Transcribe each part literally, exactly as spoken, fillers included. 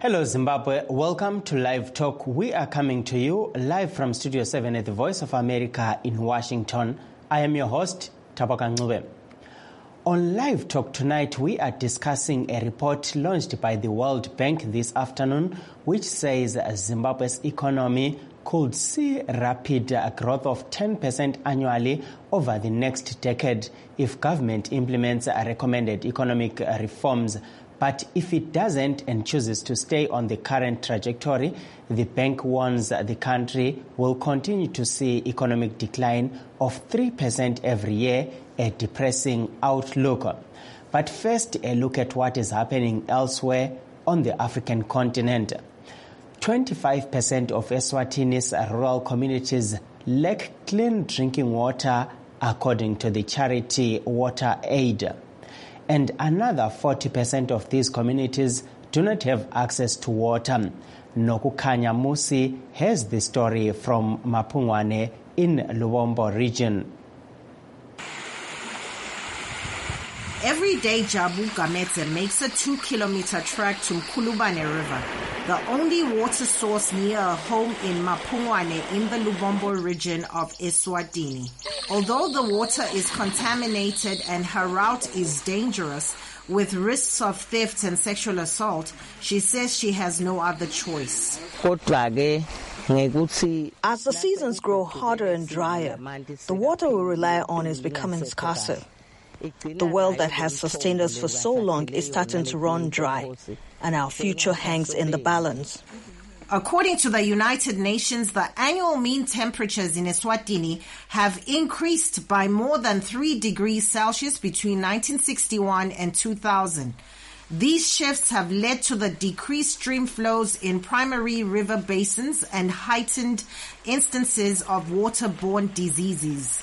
Hello Zimbabwe, welcome to Live Talk. We are coming to you live from Studio seven at the Voice of America in Washington. I am your host, Tabaka Ncube. On Live Talk tonight, we are discussing a report launched by the World Bank this afternoon, which says Zimbabwe's economy could see rapid growth of ten percent annually over the next decade if government implements recommended economic reforms. But if it doesn't and chooses to stay on the current trajectory, the bank warns the country will continue to see economic decline of three percent every year, a depressing outlook. But first, a look at what is happening elsewhere on the African continent. twenty-five percent of Eswatini's rural communities lack clean drinking water, according to the charity Water Aid. And another forty percent of these communities do not have access to water. Nokukhanya Musi has the story from Mapungwane in Lubombo region. Every day, Jabu Gamete makes a two-kilometer trek to Mkulubane River, the only water source near a home in Mapungwane in the Lubombo region of Eswatini. Although the water is contaminated and her route is dangerous, with risks of theft and sexual assault, she says she has no other choice. As the seasons grow hotter and drier, the water we rely on is becoming scarcer. The well that has sustained us for so long is starting to run dry, and our future hangs in the balance. According to the United Nations, the annual mean temperatures in Eswatini have increased by more than three degrees Celsius between nineteen sixty-one and two thousand. These shifts have led to the decreased stream flows in primary river basins and heightened instances of waterborne diseases.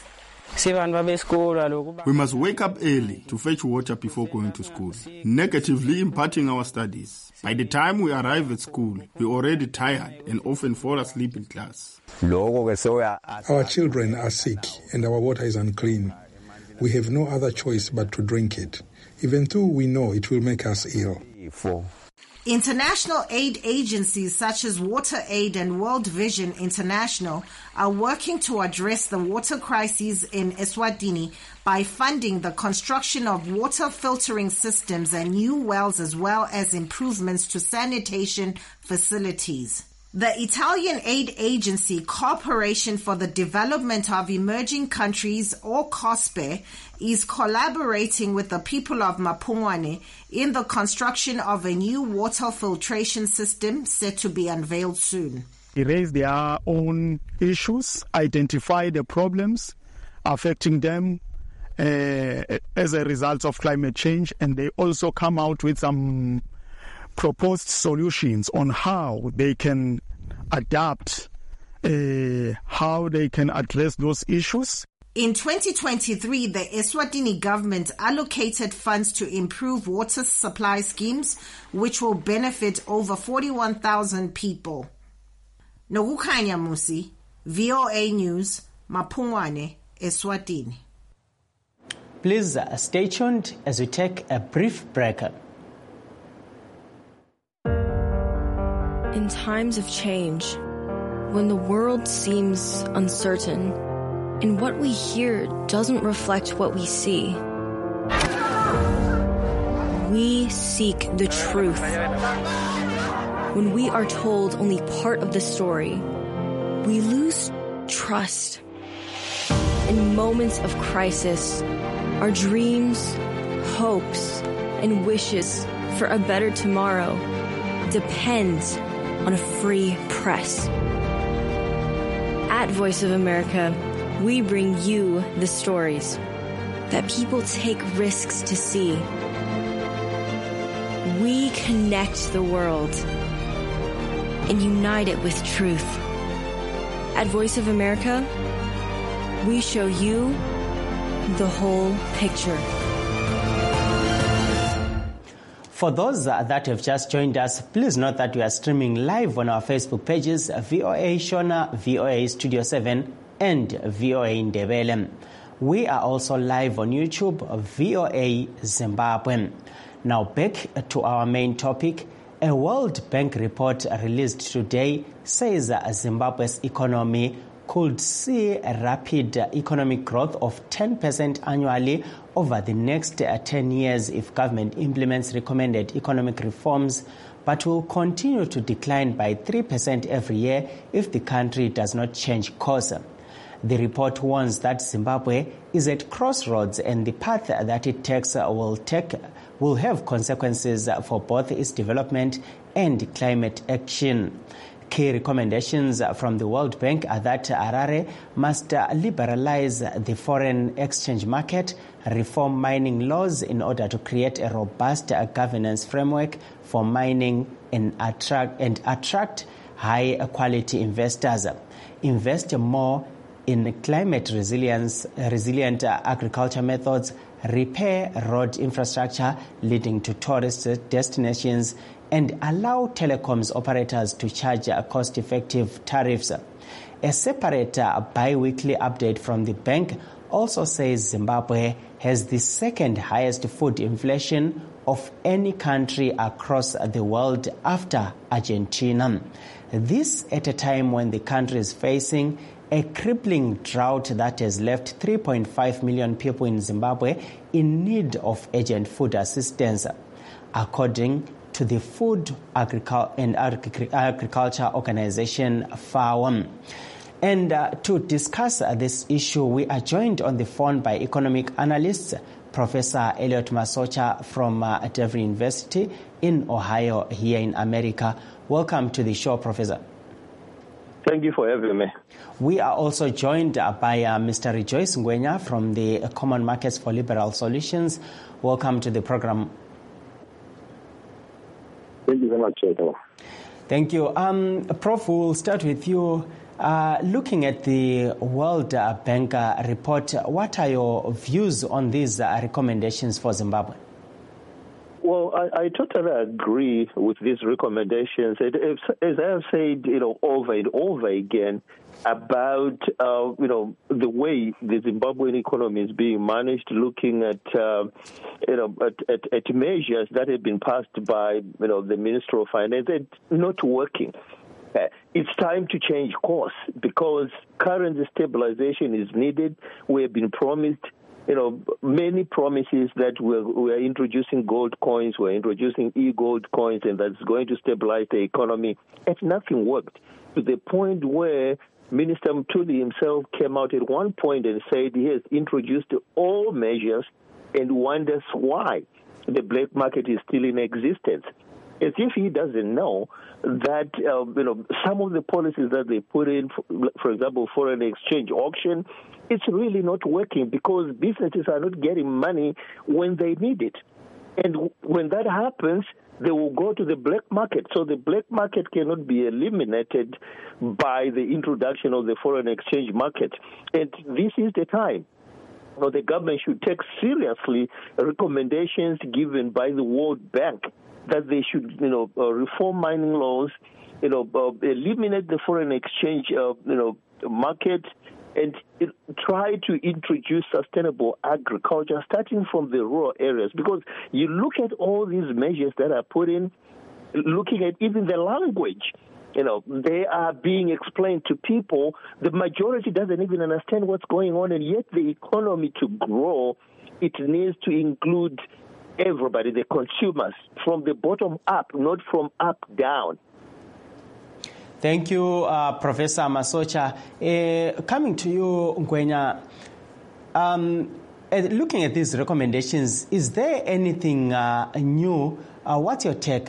We must wake up early to fetch water before going to school, negatively impacting our studies. By the time we arrive at school, we're already tired and often fall asleep in class. Our children are sick and our water is unclean. We have no other choice but to drink it, even though we know it will make us ill. International aid agencies such as Water Aid and World Vision International are working to address the water crisis in Eswatini by funding the construction of water filtering systems and new wells, as well as improvements to sanitation facilities. The Italian aid agency Corporation for the Development of Emerging Countries, or COSPE, is collaborating with the people of Mapungwane in the construction of a new water filtration system set to be unveiled soon. They raise their own issues, identify the problems affecting them uh, as a result of climate change, and they also come out with some proposed solutions on how they can adapt, uh, how they can address those issues. In twenty twenty-three, the Eswatini government allocated funds to improve water supply schemes, which will benefit over forty-one thousand people. Nokukhanya Musi, V O A News, Mapungwane, Eswatini. Please uh, stay tuned as we take a brief break. In times of change, when the world seems uncertain and what we hear doesn't reflect what we see, we seek the truth. When we are told only part of the story, we lose trust. In moments of crisis, our dreams, hopes, and wishes for a better tomorrow depends on a free press. At Voice of America, we bring you the stories that people take risks to see. We connect the world and unite it with truth. At Voice of America, we show you the whole picture. For those uh, that have just joined us, please note that we are streaming live on our Facebook pages, V O A Shona, V O A Studio seven, and V O A Ndebele. We are also live on YouTube, V O A Zimbabwe. Now back to our main topic. A World Bank report released today says Zimbabwe's economy could see a rapid economic growth of ten percent annually over the next ten years if government implements recommended economic reforms, but will continue to decline by three percent every year if the country does not change course. The report warns that Zimbabwe is at crossroads and the path that it takes will take will have consequences for both its development and climate action. Key recommendations from the World Bank are that Harare must liberalize the foreign exchange market, reform mining laws in order to create a robust governance framework for mining and attract, and attract high-quality investors, invest more in climate resilience, resilient agriculture methods, repair road infrastructure leading to tourist destinations, and allow telecoms operators to charge cost-effective tariffs. A separate bi-weekly update from the bank also says Zimbabwe has the second highest food inflation of any country across the world after Argentina. This at a time when the country is facing a crippling drought that has left three point five million people in Zimbabwe in need of urgent food assistance, according to the Food Agricul- and Agric- Agriculture Organization, FAO. And uh, to discuss uh, this issue, we are joined on the phone by economic analyst Professor Elliot Masocha from uh, Devon University in Ohio here in America. Welcome to the show, Professor. Thank you for having me. We are also joined uh, by uh, Mister Rejoice Ngwenya from the uh, Common Markets for Liberal Solutions. Welcome to the program. Thank you very much, Cheto. Thank you. Um, Prof, we'll start with you. Uh, looking at the World uh, Bank uh, report, what are your views on these uh, recommendations for Zimbabwe? Well, I, I totally agree with these recommendations. It, as I have said, you know, over and over again about, uh, you know, the way the Zimbabwean economy is being managed, looking at, uh, you know, at, at, at measures that have been passed by, you know, the Minister of Finance, and not working. Uh, it's time to change course because currency stabilization is needed. We have been promised, you know, many promises that we're, we're introducing gold coins, we're introducing e-gold coins, and that's going to stabilize the economy. And nothing worked to the point where Minister Mtuli himself came out at one point and said he has introduced all measures and wonders why the black market is still in existence. As if he doesn't know that, uh, you know, some of the policies that they put in, for, for example, foreign exchange auction, it's really not working because businesses are not getting money when they need it. And when that happens, they will go to the black market. So the black market cannot be eliminated by the introduction of the foreign exchange market. And this is the time. You know, the government should take seriously recommendations given by the World Bank that they should, you know, uh, reform mining laws, you know, uh, eliminate the foreign exchange, uh, you know, market, and it, try to introduce sustainable agriculture, starting from the rural areas. Because you look at all these measures that are put in, looking at even the language, you know, they are being explained to people. The majority doesn't even understand what's going on, and yet the economy to grow, it needs to include everybody, the consumers, from the bottom up, not from up down. Thank you, uh, Professor Masocha. Uh, coming to you, Ngwenya, um, uh, looking at these recommendations, is there anything uh, new? Uh, what's your take?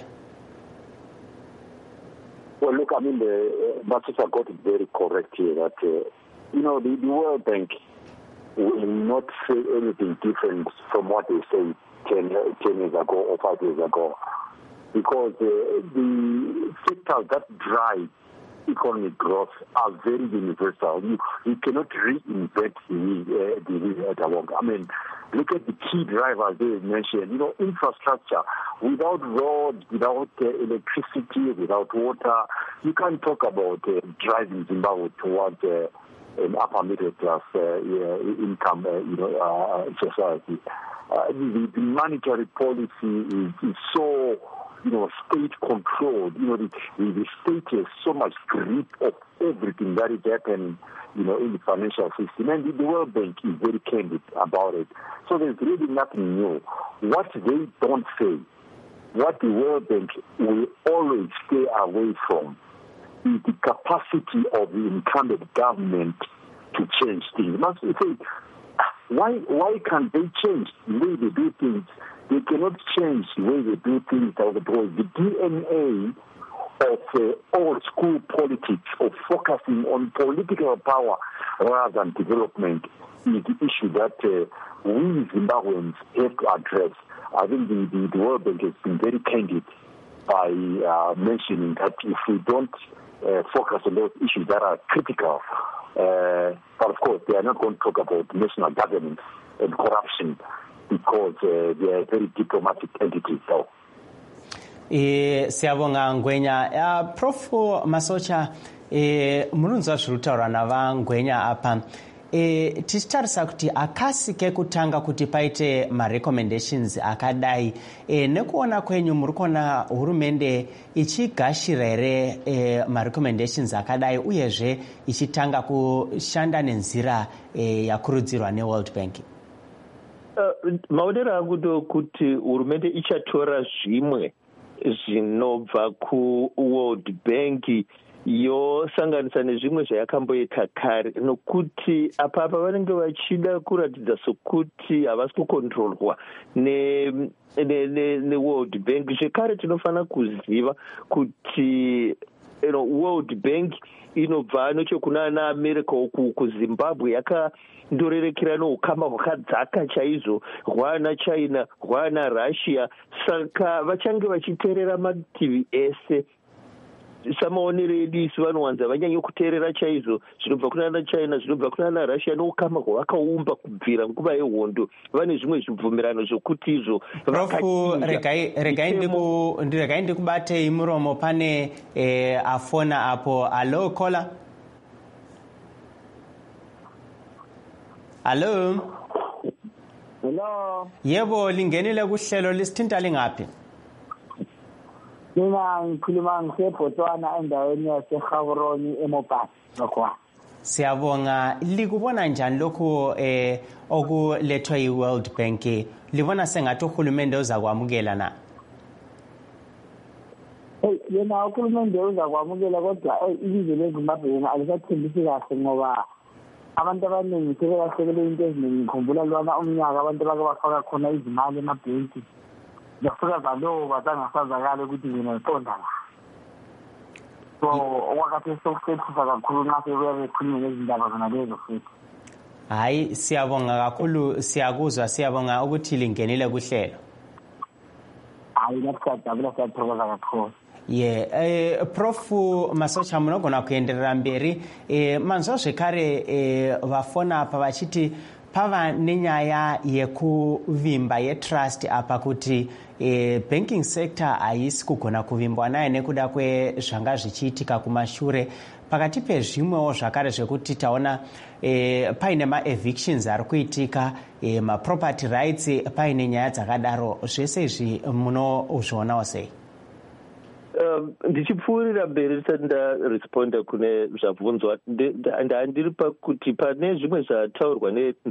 Well, look, I mean, the, uh, Masocha got it very correct here that, uh, you know, the, the World Bank will not say anything different from what they say ten, ten years ago or five years ago, because uh, the sectors that drive economic growth are very universal. You, you cannot reinvent the, uh, the wheel at all. I mean, look at the key drivers they mentioned. You know, infrastructure. Without roads, without uh, electricity, without water, you can't talk about uh, driving Zimbabwe towards uh, an upper middle class uh, uh, income, uh, you know, uh, society. Uh, the, the monetary policy is, is so you know, state-controlled. You know, the, the state has so much grip of everything that is happening, you know, in the financial system. And the, the World Bank is very candid about it. So there's really nothing new. What they don't say, what the World Bank will always stay away from, is the capacity of the incumbent government to change things. Must say, why why can't they change the way they do things? They cannot change the way they do things because the D N A of uh, old school politics, of focusing on political power rather than development, is the issue that uh, we Zimbabweans have to address. I think the, the, the World Bank has been very candid by uh, mentioning that if we don't uh, focus on those issues that are critical, uh, but of course they are not going to talk about national governance and corruption because uh, they are very diplomatic entities. So. E siyabonga Ngwenya. Uh, Prof Masocha, eh mununzwa zviri kutaurwa navaNgwenya apa. E, tichitarisa kuti akasi kekutanga kuti paite marecommendations akadai e, nekuona kwenyu muri kuona hurumende ichigashira here e, marecommendations akadai uyezve ichitanga kushanda nenzira e, yakurudzirwa neWorld Bank? Uh, maonero angu ndokuti hurumende ichatora zvimwe zvinobva kuWorld Bank yosanganisa nezvimwe zvayakamboita kare, nokuti apapa vanenge vachida kuratidza sokuti havasi kukontrolwa neWorld ne, ne Bank. Zvekare tinofanira kuziva kuti you know, World Bank inobva nechekuna ana America uku kuZimbabwe yakandorerekera noukama hwakadzaka chaizvo hwana China hwana Russia, saka vachange vachiteerera mativi ese. Samaonero edu isi vanowanza vanyanya kuteerera chaizvo zvinobva kunana China zvinobva kunana Russia noukama hwakaumba kubvira nguva yehondo. Vane zvimwe zvibvumirano zvokuti izvo Profu, regai ndikubatei muromo pane eh, afona apo. Alo kola. Alo. Hello. Yebo, lingenile kuhlelo lisithinta lingaphi? Mina ngikhuluma ngiseBotswana endaweni yaseGaborone eMopani lokho. Siyabonga. Likubona njani lokho eh okulethwa yiWorld Bank? Libona sengathi uhulumende uzakwamukela na? Eh yena uhulumende uzakwamukela kodwa ilizwe leZimbabwe yena alisathembisi kahle ngoba abantu abaningi sebelahlekele into eziningi. Ngikhumbula lwana umnyaka abantu bake bafaka khona izimali emabhenki. Yafika zalo bazangasazakala ukuthi mina iqonda la. So okwakathe sokusephisa kakhulu nxa sebuya bekhulume ngezindaba zona lezo futhi. Hayi, siyabonga kakhulu, siyakuzwa, siyabonga ukuthi lingenile kuhlelo. Hayi, lapha siyathokoza kakhulu. Yeah, eh Prof Masocha munogona kuenderera mberi eh manzwa zvekare eh vafona apa vachiti pava nenyaya yekuvimba yetrust apa kuti e, banking sector haisi kugona kuvimbwa naye nekuda kwezvanga zvichiitika kumashure. Pakati pezvimwewo zvakare zvekuti taona e, paine ma-evictions ari kuitika, e, ma-property rights paine nyaya dzakadaro. Zvese izvi munozvionawo sei? Ndichipfuurira mberi ndisati ndaresponda kune zvabvunzwa, ndandiri pakuti pane zvimwe zvataurwa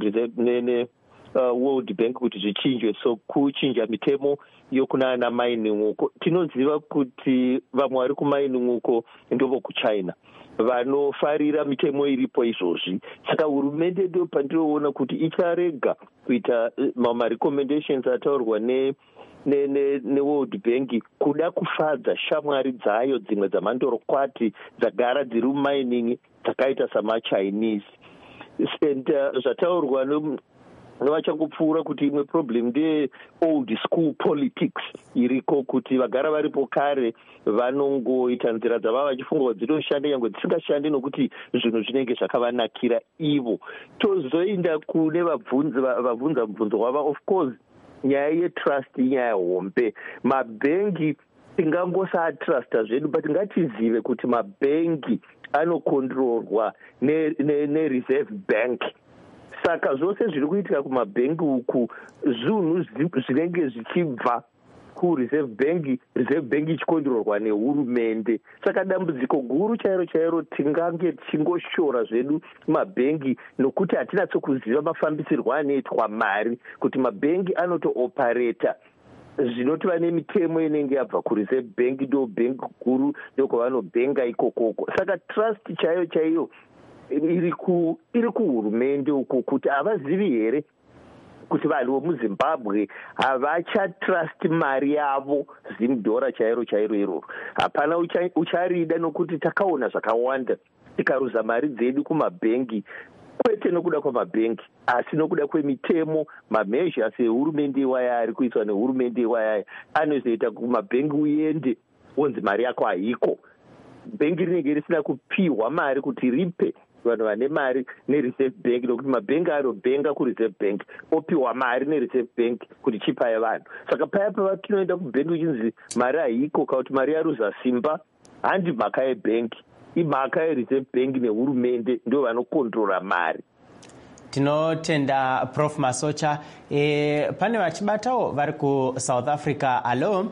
neWorld Bank kuti zvichinjwe, so kuchinja mitemo yokunana mining uko. Tinoziva kuti vamwe vari kumining uko ndovo kuChina vanofarira mitemo iripo izvozvi. Saka hurumende ndo pandinoona kuti icharega kuita marecommendations ataurwa ne neWorld Bank kuda kufadza shamwari dzayo dzimwe dzamandorokwati dzagara dziri mumining dzakaita samaChinese. And uh, zvataurwa nevachangopfuura kuti imwe problem ndeye old school politics iriko, kuti vagara varipo kare vanongoita nzira dzava vachifunga kuti dzinoshanda nyangwe dzisingashandi nokuti zvinhu zvinenge zvakavanakira ivo. Tozoenda kune vabvunza mubvunzo wava, of course nyaya yetrust inyaya hombe. Mabhengi tingangosaatrusta zvedu, but ngatizive kuti mabhengi anokontrolwa neReserve Bank. Saka zvose zviri kuitika kumabhengi uku zvinhu zvinenge zvichibva kureserve bank, reserve bank ichikontrolwa nehurumende. Saka dambudziko guru chairo chairo tingange tichingoshora zvedu mabhengi nokuti hatinatsokuziva mafambisirwo anoitwa mari, kuti mabhengi anotoopareta zvinoti vane mitemo inenge yabva kureserve bank, ndo bank guru ndokwavanobhenga ikokoko. Saka trust chaiyo chaiyo iri ku iri kuhurumende uku, kuti havazivi here kuti vanhu vemuzimbabwe havachatrust mari yavo zimdhora chairo chairo iroro. Hapana ucharida nokuti takaona zvakawanda tikaruza mari dzedu kumabhengi, kwete nokuda kwamabhengi asi nokuda kwemitemo, mameasures ehurumende iwaya ari kuiswa nehurumende iwaya anozoita kumabhengi uende wonzi mari yako haiko. Bhengi rinenge risina kupiwa mari kuti ripe vanhu vane mari nereserve bank, nokuti mabhengi anobhenga kureserve bank opiwa mari nereserve bank kuti chipaye vanhu. Saka paya pavatinoenda kubhengi uchinzi mari haiko kana kuti mari yaruza simba, handi mhaka yebhengi, imhaka yereserve bank nehurumende ndo vanokontrora mari. Tinotenda Prof Masocha. E, pane vachibatawo vari kuSouth Africa. Hello.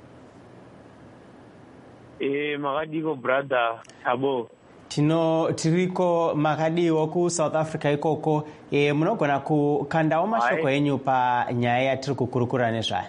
Eh, makadiko brother Abo. Tino tiriko makadiwo ku South Africa ikoko. E, munogona kukandawo mashoko enyu pa nyaya yatiri kukurukura nezvayo.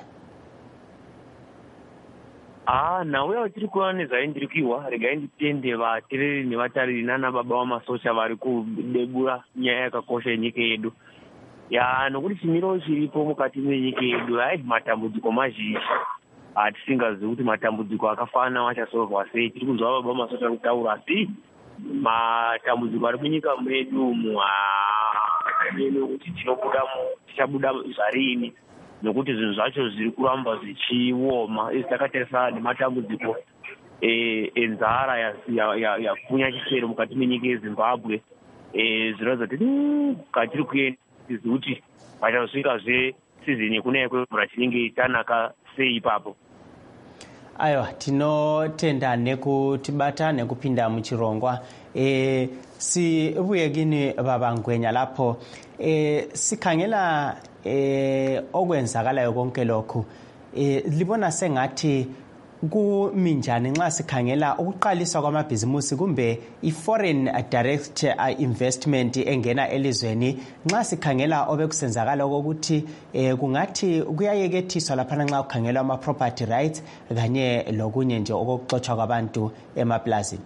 Ah, nawe watiri kuona nezvaindirikiwa, regai nditende vatereri nevatariri nana baba vaMasocha vari kudebura nyaya yakakosha yenyika yedu. Ya, nokuti chimiro chiripo mukati menyika yedu, hai matambudziko mazhinji. Hatisingazivi kuti matambudziko akafanana achasolvwa sei. Tiri kunzwa baba vaMasocha kutaura asi matambudziko ari munyika medu umu kuti tinobuda tichabuda zvarini, nokuti zvinhu zvacho zviri kuramba zvichioma. Isi takatarisa nematambudziko enzara yakunya chisero mukati menyika yeZimbabwe. Zvinoratidza kuti katiri kuenda tizivi kuti pachazosvikazve sizini yekunaya kwemvura chinenge chanaka sei ipapo. Aiwa, tinotenda nekutibata nekupinda muchirongwa. E, si vuyekini babangwenya lapho e, sikhangela e, okwenzakalayo konke lokhu. E, libona sengathi kuminjani nxa sikhangela ukuqaliswa kwamabhizimusi kumbe i-foreign direct investment engena elizweni, nxa sikhangela obekusenzakala ukuthi eh, kungathi kuyayekethiswa laphana nxa kukhangelwa ama-property rights kanye lokunye nje okuxotshwa kwabantu emaplazini.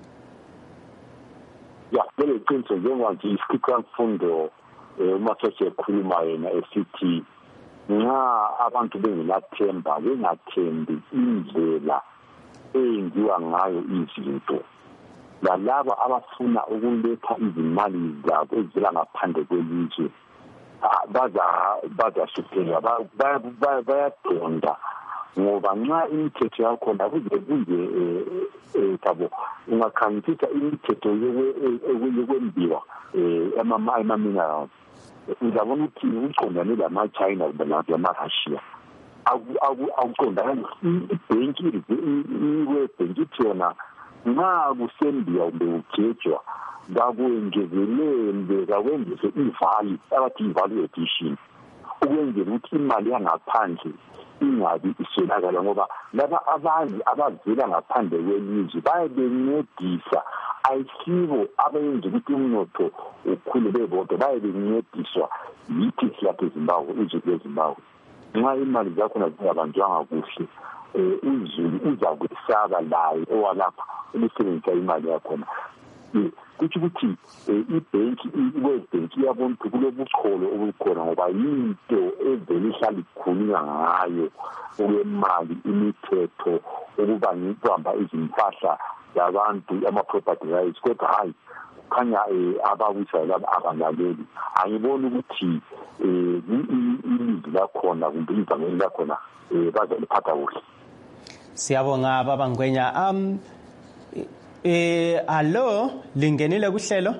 Ya, lelo qiniso njengoba isikhicamfundo uMasocha ekhuluma yena esithi nxa abantu bengenathemba, bengathembi indlela eyenziwa ngayo izinto, lalabo abafuna ukuletha izimali zabo ezivela ngaphandle kwelizwe bazahlupheka, bayadonda, ngoba nxa imithetho yakhona kuze kunje thabo ungakhangisisa imithetho yokwembiwa ama-minerals, uzabona ukuthi uqondane lama-China lama-Russia akuqondane. Ibhenki iwebhenki ithi yona nxa kusembiwa kumbe kugejwa kakuyengezelele, kakwenzise ivali abathi i-value addition, ukwenzela ukuthi imali yangaphandle ingabi iswelakala, ngoba laba abanye abavela ngaphandle kwelizwe bayabencedisa, ayisibo abayenza ukuthi umnotho ukhule bebodwa, bayabencediswa yithi silapha eZimbabwe, izwe leZimbabwe. Nxa imali zakhona zingabanjwanga kuhle, uzulu uzakwesaba layo owalapha ukusebenzisa imali yakhona. Kuthi ukuthi ibhenki, i-World Bank iyabona ukuthi kulobucholo obukhona, ngoba yinto evele ihlala ikhulunywa ngayo okwemali, imithetho, ukuba ngibamba izimpahla zabantu, ama-property rights, kodwa hayi khanya abawisayo laba abangaleli. Angiboni ukuthi ilizwi lakhona kumbe ivangeli lakhona bazaliphatha kuhle. Siyabonga baba Ngwenya. um Eh allo, lingenile kuhlelo?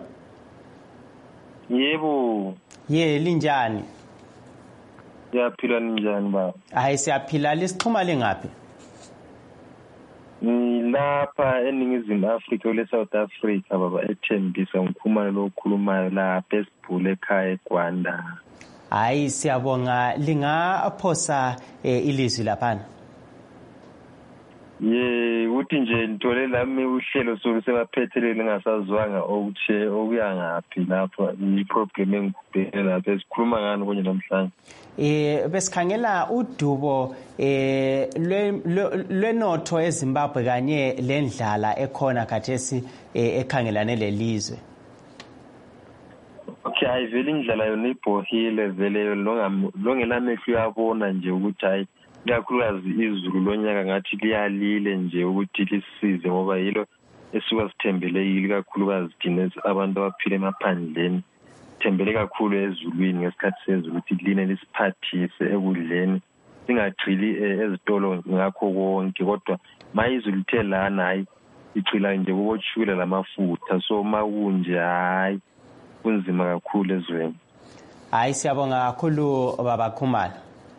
Yebo. Ye, linjani? Siyaphila njani baba? Hayi siyaphila, lisixhuma lengaphi? Ngilapha eNingizimu Afrika le South Africa baba, eThembisa ngikhuluma lo okhulumayo lapha esibhule ekhaya eGwanda. Hayi siyabonga, lingaphosa eh, ilizwi laphana. ye uthi nje ngithole lami uhlelo sokusebaphetheleni ngasazwanga ukuthi okuya ngaphi lapho iproblem engibhekene lapho esikhuluma ngani konje namhlanje. Eh besikhangela udubo eh lwenotho eZimbabwe kanye lendlala ekhona khathesi ekhangelane lelizwe. Okay, hayi vele indlela yona ibhohile vele longelamehlo uyabona nje ukuthi hayi kakhulukazi izulu lonyaka ngathi liyalile nje ukuthi lisize ngoba yilo esuka sithembele yili kakhulukazi thina abantu abaphila emaphandleni thembele kakhulu ezulwini ngesikhathi sezulu ukuthi line lisiphathise ekudleni singagcili ezitolo ngakho konke kodwa mayizulu lithe lana hayi igcila nje kuboshula lamafutha so makunje hayi kunzima kakhulu ezweni. Hayi siyabonga kakhulu baba Khumalo.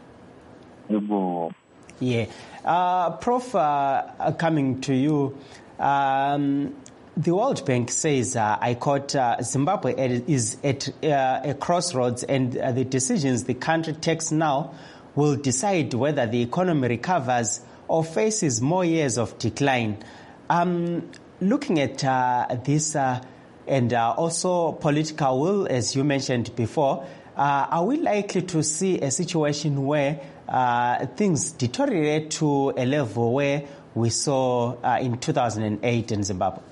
Yebo. Yeah. Uh, Prof, uh, coming to you, um, the World Bank says, uh, I quote, uh, Zimbabwe is at uh, a crossroads and uh, the decisions the country takes now will decide whether the economy recovers or faces more years of decline. Um, looking at uh, this uh, and uh, also political will, as you mentioned before, uh, are we likely to see a situation where uh, things deteriorate to a level where we saw uh, in two thousand eight in Zimbabwe?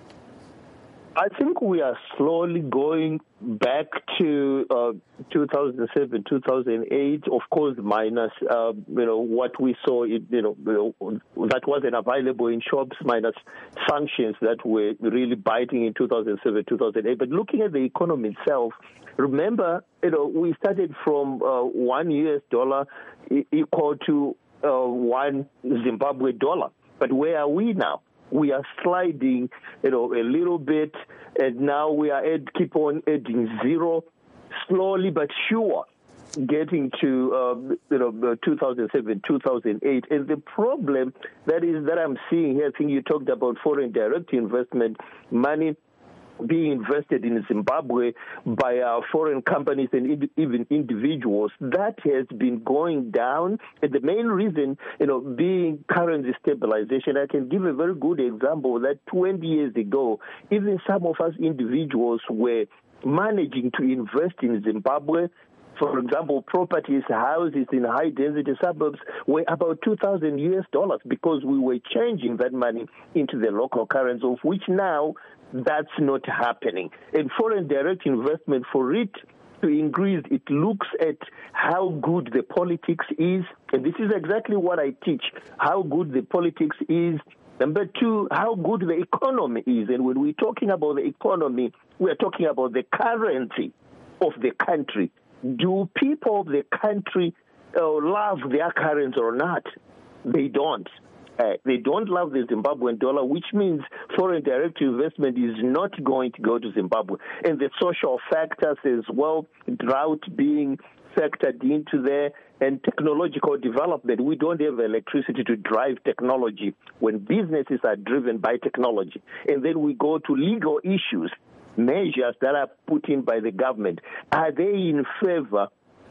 I think we are slowly going back to uh, two thousand seven, two thousand eight, of course, minus, uh, you know, what we saw, you know, you know, that wasn't available in shops, minus sanctions that were really biting in two thousand seven, two thousand eight. But looking at the economy itself, remember, you know, we started from uh, one U S dollar equal to uh, one Zimbabwe dollar. But where are we now? We are sliding, you know, a little bit, and now we are at, keep on adding zero, slowly but sure, getting to, uh, you know, two thousand seven, two thousand eight. And the problem that is that I'm seeing here, I think you talked about foreign direct investment, money being invested in Zimbabwe by uh, foreign companies and ind- even individuals, that has been going down. And the main reason, you know, being currency stabilization. I can give a very good example that twenty years ago, even some of us individuals were managing to invest in Zimbabwe. For example, properties, houses in high-density suburbs were about two thousand U S dollars because we were changing that money into the local currency, of which now that's not happening. And foreign direct investment, for it to increase, it looks at how good the politics is. And this is exactly what I teach, how good the politics is. Number two, how good the economy is. And when we're talking about the economy, we're talking about the currency of the country. Do people of the country uh, love their currency or not? They don't. Uh, they don't love the Zimbabwean dollar, which means foreign direct investment is not going to go to Zimbabwe. And the social factors as well, drought being factored into there, and technological development. We don't have electricity to drive technology when businesses are driven by technology. And then we go to legal issues, measures that are put in by the government. Are they in favor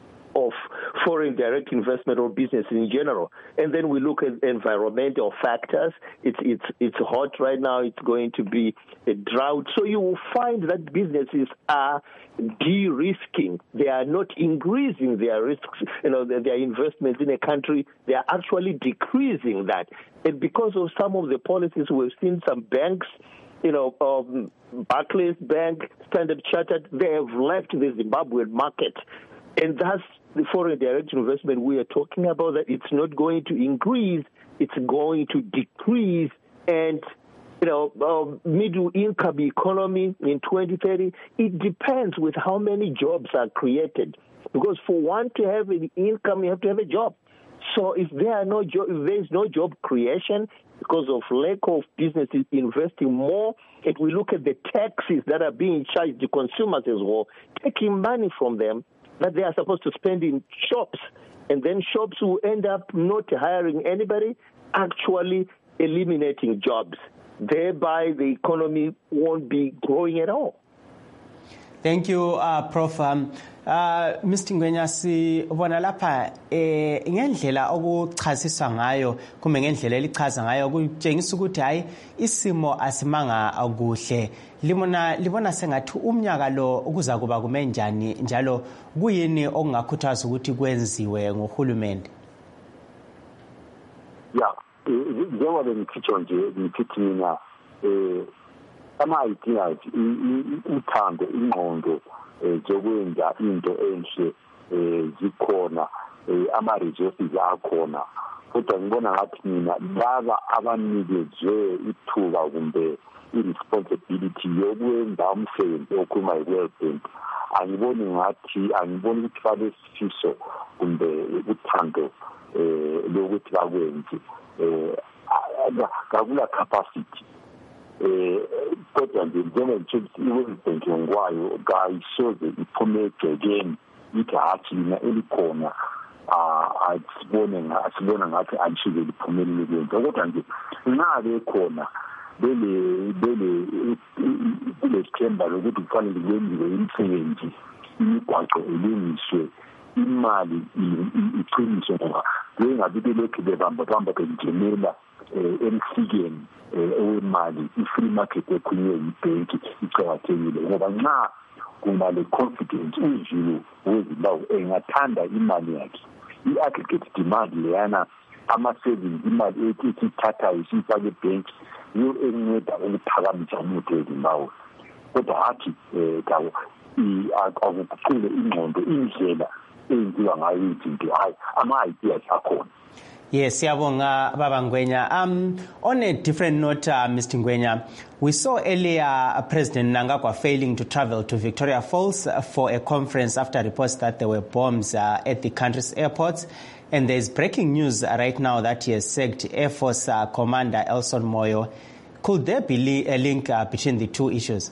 of foreign direct investment or business in general? And then we look at environmental factors. It's it's it's hot right now. It's going to be a drought. So you will find that businesses are de-risking. They are not increasing their risks, you know, their, their investments in a country. They are actually decreasing that. And because of some of the policies, we've seen some banks, you know, um, Barclays Bank, Standard Chartered, they have left the Zimbabwean market. And that's the foreign direct investment we are talking about, that it's not going to increase, it's going to decrease. And, you know, uh, middle income economy in twenty thirty, it depends with how many jobs are created. Because for one to have an income, you have to have a job. So if there are no jo- if there is no job creation because of lack of businesses investing more, and we look at the taxes that are being charged to consumers as well, taking money from them that they are supposed to spend in shops, and then shops will end up not hiring anybody, actually eliminating jobs. Thereby, the economy won't be growing at all. Thank you, uh, Prof. Um, uh, Mister Ngwenya, sibona lapha eh ngendlela okuchasiswa ngayo kumbe ngendlela elichaza ngayo kutshengisa ukuthi hayi isimo asimanga akuhle. Libona libona sengathi umnyaka lo kuza kuba kumenjani njalo kuyini okungakhuthaza ukuthi kwenziwe ngohulumende. Yeah, njengoba bengithicho nje ngithi mina eh ama-ideas uthando ingqondo zokwenza into enhle zikhona ama-resources akhona kodwa ngibona ngathi mina laba abanikezwe ithuba kumbe i-responsibility yokwenza umsebenzi okhuluma i-World Bank angiboni ngathi angiboni ukuthi balesifiso kumbe uthando lokuthi bakwenze kakula capacity eh kodwa nje njengoba i-World Bank ngwayo kayisoze iphume egcekeni ithi hathi mina elikhona ah asibone asibona ngathi alishike liphumelele kodwa nje nalo ekhona bele bele bele themba lokuthi kufanele kwenziwe imisebenzi imigwaqo elungiswe imali iqiniswe ngoba ngengabi belokhu bebamba bamba benjenela emsikeni owemali i-free market ekhulunywe yibhenki icakathekile ngoba nxa kuba le confidence uzulu wezimbabwe engathanda imali yakhe i-aggregate demand leyana ama-savings imali ethi ithathayo isiyifake ebhenki yiyo enceda ukuphakamisa umnotho wezimbabwe kodwa hathi um akuguqule ingqondo indlela eyenziwa ngayo izinto hayi ama-ideas akhona. Yes, siyabonga Baba Ngwenya. Um, on a different note, uh, Mister Ngwenya, we saw earlier uh, President Mnangagwa failing to travel to Victoria Falls uh, for a conference after reports that there were bombs uh, at the country's airports. And there's breaking news uh, right now that he has sacked Air Force uh, Commander Elson Moyo. Could there be li- a link uh, between the two issues?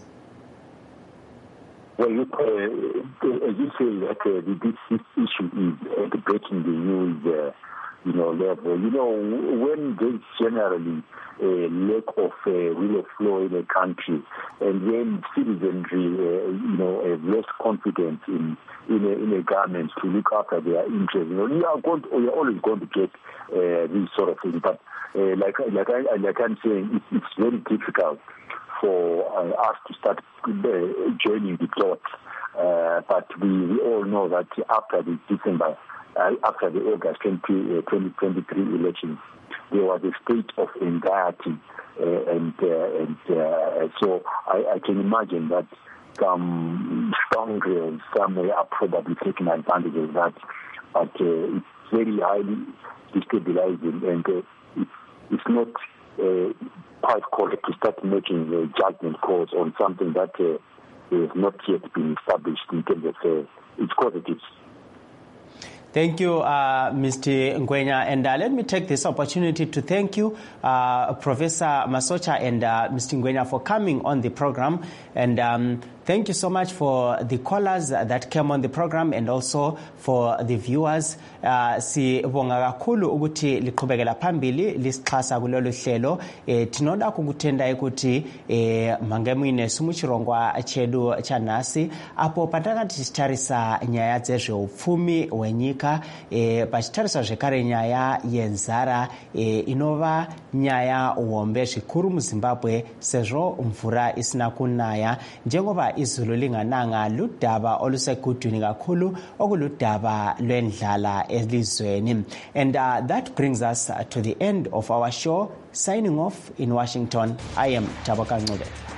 Well, look, uh, as you say, that uh, this, this issue is uh, breaking the news uh, you know, level. You know, when there's generally a lack of uh, rule of law in a country, and when citizenry, uh, you know, have lost confidence in in a, in a government to look after their interests, you know, you are going, to, you're always going to get uh, these sort of things. But uh, like like I like I'm saying, it's, it's very difficult for uh, us to start uh, joining the dots. Uh, but we, we all know that after the December. Uh, after the August twenty twenty-three elections, there was a state of anxiety, uh, and uh, and uh, so I, I can imagine that some scoundrels somewhere are probably taking advantage of that. But uh, it's very highly destabilizing, and uh, it's, it's not uh, quite correct to start making uh, judgment calls on something that uh, has not yet been established in terms of uh, its positives. Thank you, uh, Mister Ngwenya. And uh, let me take this opportunity to thank you, uh, Professor Masocha and uh, Mister Ngwenya, for coming on the program. And um, thank you so much for the callers that came on the program and also for the viewers. Uh, sibonga kakhulu ukuthi liqhubekela phambili lisixhasa kulolu hlelo. Eh, tinoda kukutenda ukuthi eh, mangemine sumuchirongwa chedu chanasi apo patakati chitarisa nyaya dzezveupfumi wenyika eh, pachitarisa zvekare nyaya yenzara eh, inova nyaya uombe zvikuru muZimbabwe sezvo mvura isina kunaya njengoba izulu lingananga ludaba olusekudwini kakhulu okuludaba lwendlala elizweni. And uh, that brings us uh, to the end of our show. Signing off in Washington, I am Taboka Ngube.